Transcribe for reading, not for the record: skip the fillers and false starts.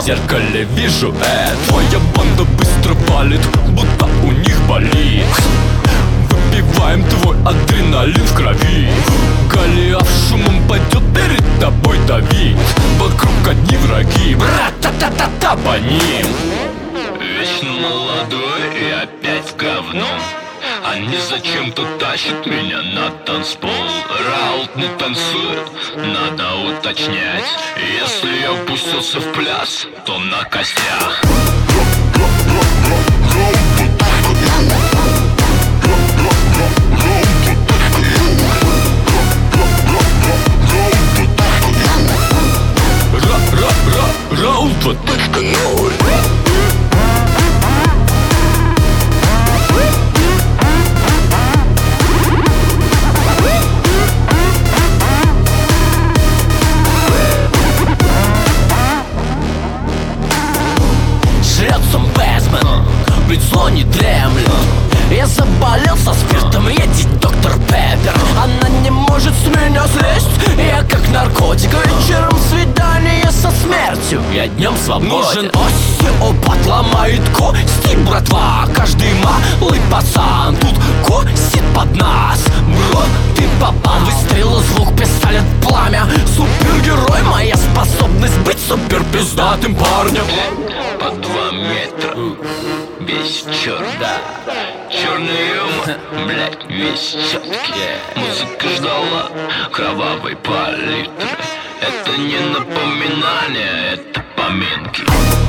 зеркале вижу твоя банда быстро валит, будто у них болит. Выпиваем твой адреналин в крови. Голиаф шумом пойдет перед тобой давить. Вокруг одни враги, брат-та-та-та-та по ним. Вечно молодой и опять в говно. Они зачем-то тащат меня на танцпол. Раут не танцует, надо уточнять. Если я пустился в пляс, то на костях. Раут 2.0. Жрется Бэтмен, ведь зло не дремлет. Я заболел со спиртом, едет доктор Пеппер. Она не может с меня слезть, я как наркотик. Вечером свидание со смертью, я днем свободен. Нужен остеопат, ломает кости, братва. Каждый малый пацан тут косит под нас. Бро, ты попал, выстрел, звук, пистолет, пламя. Супергерой, моя способность быть супер пиздатым парнем. По 2 метра, весь черный. Черный юмор, блять, весь четкий. Музыка ждала кровавой палитры. Это не напоминание, это поминки.